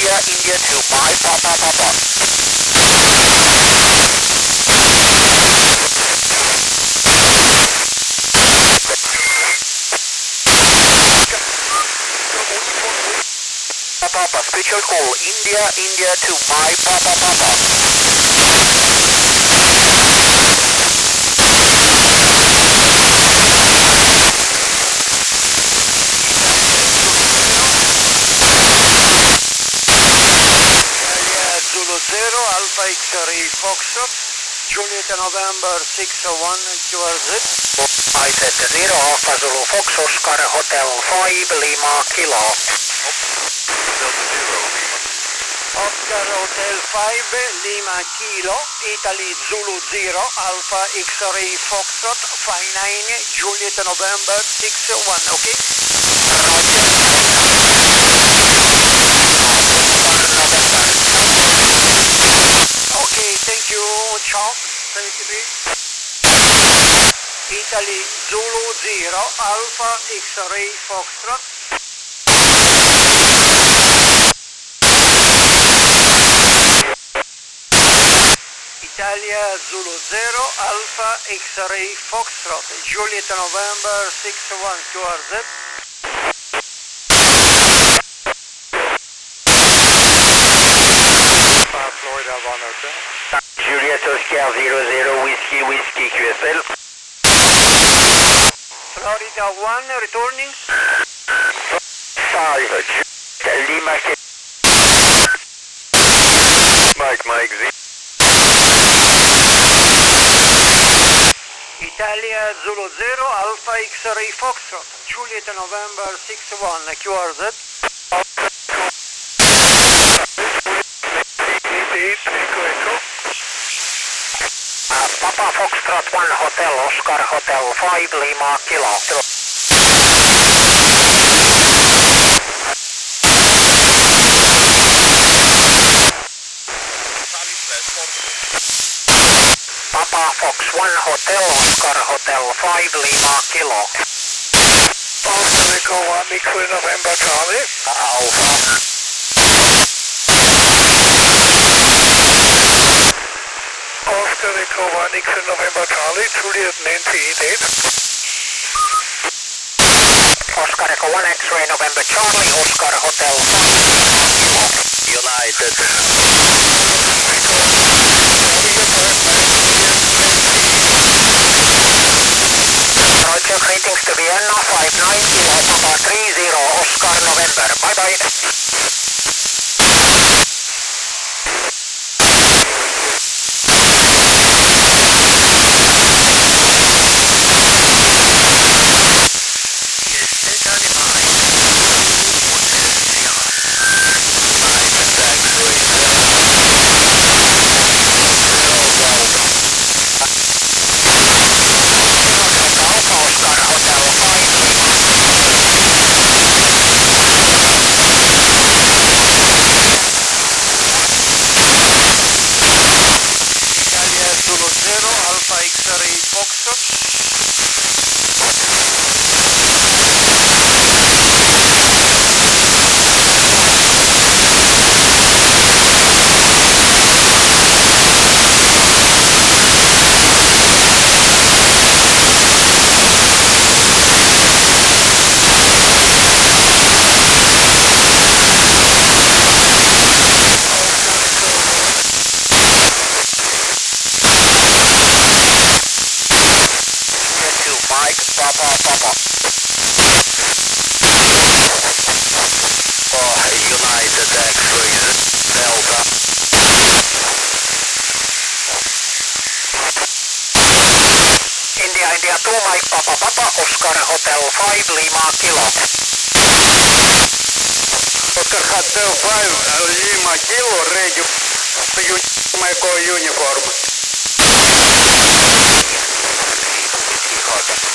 India 2, Mike, Papa. Papa, special call, India 2, Mike, Papa. Zulu 0, Alpha X-ray Foxtrot, Juliet November 601, QRZ. United 0, Alpha Zulu Fox, Oscar Hotel 5, Lima Kilo. Oscar Hotel 5, Lima Kilo, Italy Zulu 0, Alpha X-ray Foxtrot, 59, Juliet November 61, okay? Okay, thank you, ciao, thank you. Italy Zulu 0, Alpha X-ray Foxtrot. Italia Zulu 0, Alpha X-ray Foxtrot, Juliet November 61, QRZ. Florida 1 Juliet Oscar 00, Whiskey QSL. Florida 1, returning. 5, Lima Mike 0. Italia Zulu 0, Alpha X-ray Foxtrot, Juliet November 61, QRZ. Papa Foxtrot 1 Hotel, Oscar Hotel 5, Lima Kilo. Papa Fox 1 Hotel, Oscar Hotel 5, Lima Kilo. Oscar Echo 1 X-ray November Charlie. Alpha. Oscar Echo 1 X-ray November Charlie, Juliet Nancy 88. Oscar Echo 1 X-ray November Charlie, Oscar Hotel. United. Roger, greetings to Vienna, flight 90, Papa 30, Oscar November. Bye bye. Alpha X-ray Foxtrot. Mike, Papa. United X-ray Delta. India 2, Mike, Papa, Oscar Hotel 5, Lima Kilo. Oscar Hotel 5, Lima Kilo, Regio, Michael Uniform.